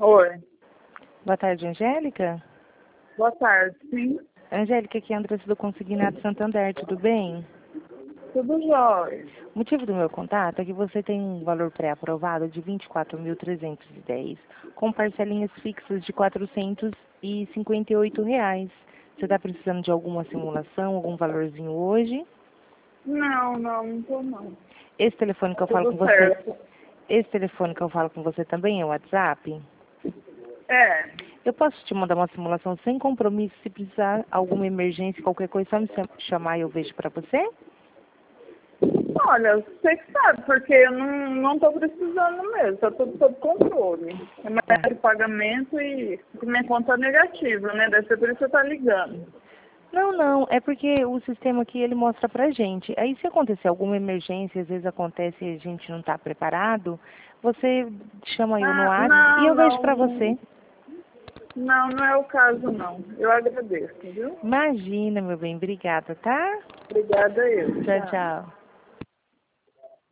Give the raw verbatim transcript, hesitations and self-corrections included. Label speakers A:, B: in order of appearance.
A: Oi.
B: Boa tarde, Angélica.
A: Boa tarde, sim.
B: Angélica, aqui é a Andressa do Consignado Santander, tudo bem?
A: Tudo jóia.
B: O motivo do meu contato é que você tem um valor pré-aprovado de vinte e quatro mil trezentos e dez, com parcelinhas fixas de quatrocentos e cinquenta e oito reais. Você está precisando de alguma simulação, algum valorzinho hoje?
A: Não, não, não tô não.
B: Esse telefone que eu falo com
A: Tudo
B: você,
A: certo.
B: esse telefone que eu falo com você também é o WhatsApp?
A: É.
B: Eu posso te mandar uma simulação sem compromisso, se precisar alguma emergência, qualquer coisa, só me chamar e eu vejo para você?
A: Olha, você que sabe, porque eu não, não tô precisando mesmo, tá tudo sob controle. É
B: Tá.
A: mais de pagamento e minha conta é negativa, né? Deve ser por isso que você tá ligando.
B: Não, não, é porque o sistema aqui ele mostra pra gente. Aí se acontecer alguma emergência, às vezes acontece e a gente não está preparado, você chama eu no
A: Ah,
B: WhatsApp e
A: não,
B: eu vejo
A: não,
B: pra você.
A: não, não, não é o caso não. Eu agradeço, viu?
B: Imagina, meu bem, obrigada, tá?
A: Obrigada eu.
B: Tchau,
A: Tchau.
B: tchau.